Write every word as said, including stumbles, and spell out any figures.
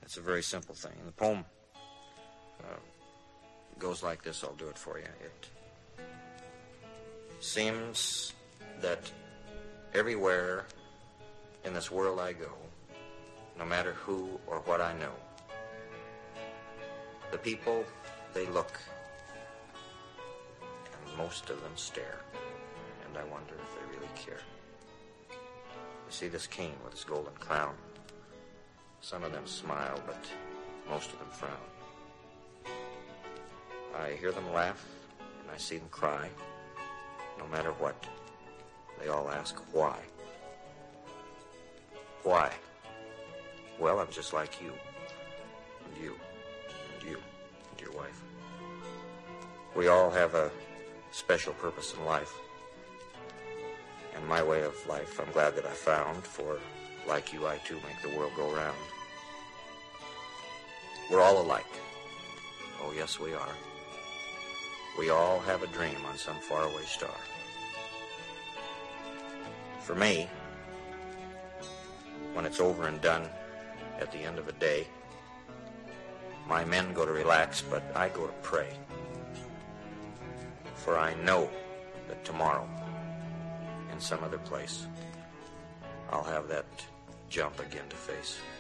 It's a very simple thing. The poem uh, goes like this. I'll do it for you. It seems that everywhere in this world I go, no matter who or what I know, the people, they look, and most of them stare, and I wonder if they really care. You see this king with his golden crown. Some of them smile, but most of them frown. I hear them laugh, and I see them cry. No matter what, they all ask why. Why? Well, I'm just like you, and you, and you, and your wife. We all have a special purpose in life. And my way of life, I'm glad that I found, for like you, I too make the world go round. We're all alike. Oh, yes, we are. We all have a dream on some faraway star. For me, when it's over and done at the end of a day, my men go to relax, but I go to pray. For I know that tomorrow, in some other place, I'll have that jump again to face.